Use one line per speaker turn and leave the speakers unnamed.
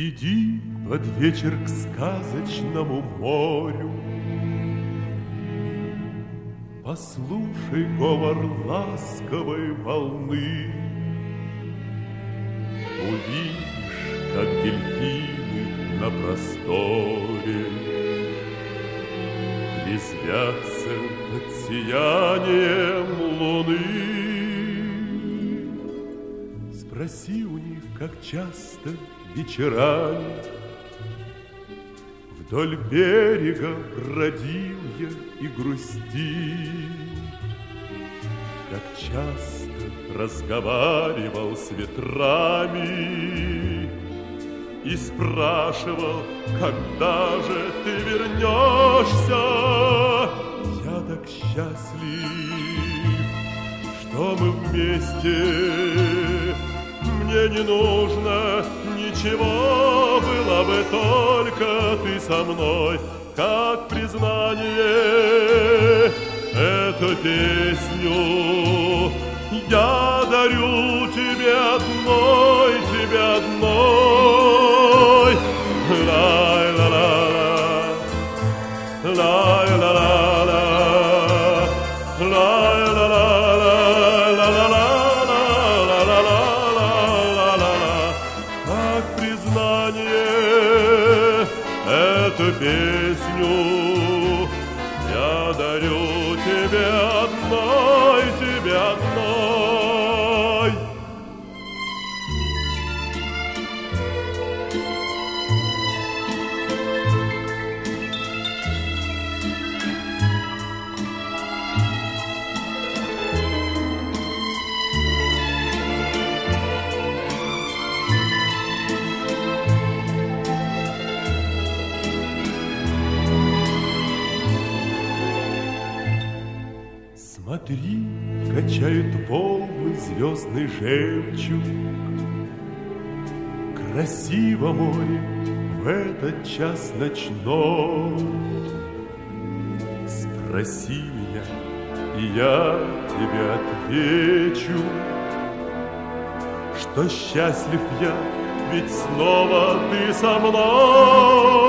Иди под вечер к сказочному морю, послушай говор ласковой волны. Увидишь, как дельфины на просторе резвятся под сиянием луны. Спроси у них, как часто вечерами вдоль берега бродил я и грустил, как часто разговаривал с ветрами и спрашивал, когда же ты вернешься. Я так счастлив, что мы вместе. Мне не нужно ничего, была бы только ты со мной. Как признание эту песню я дарю тебе одной, тебе одной. Лай-ла-ла-ла, лай-ла-ла-ла, лай-ла-ла-ла-ла-ла-ла. Эту песню я дарю тебе одной, тебе одной. Смотри, качают волны звездный жемчуг. Красиво море в этот час ночной. Спроси меня, и я тебе отвечу, что счастлив я, ведь снова ты со мной.